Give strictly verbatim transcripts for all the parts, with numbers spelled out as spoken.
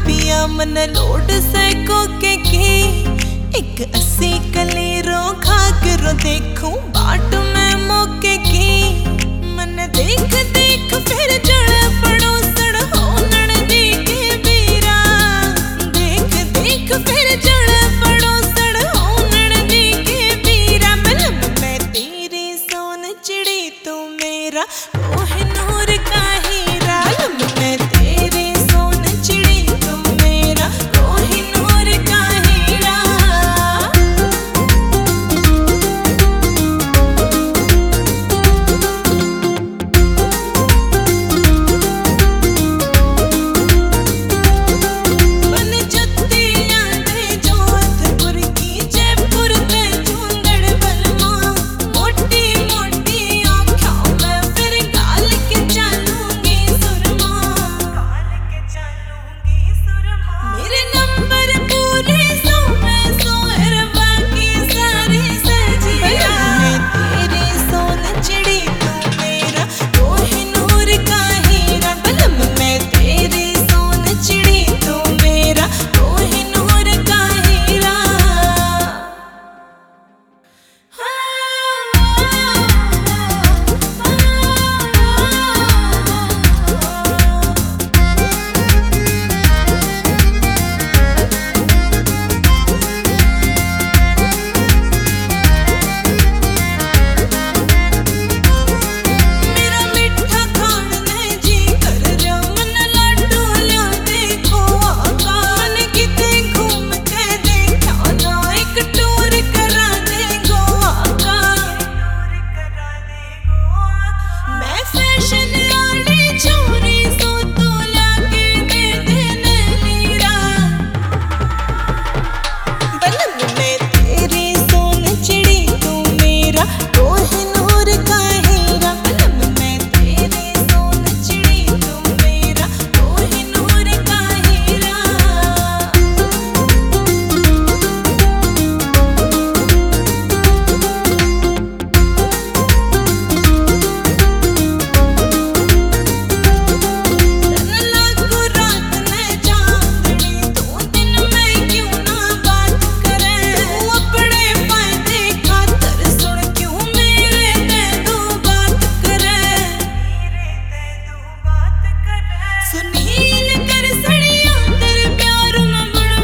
पिया मन load psycho के की एक अस्सी कलीरों खा करो देखूं बाट में मौके की मन देख देख फिर जड़ पड़ो सड़ हो ननदी के बीरा देख देख फिर जड़ पड़ो सड़ हो ननदी के बीरा बलम मैं तेरी सोन चिड़ी तू मेरा कोहिनूर का हीरा लम मैं तेरी सोन चिड़ी तू मेरा कोहिनूर का हीरा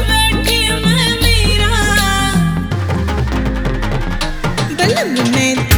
मैं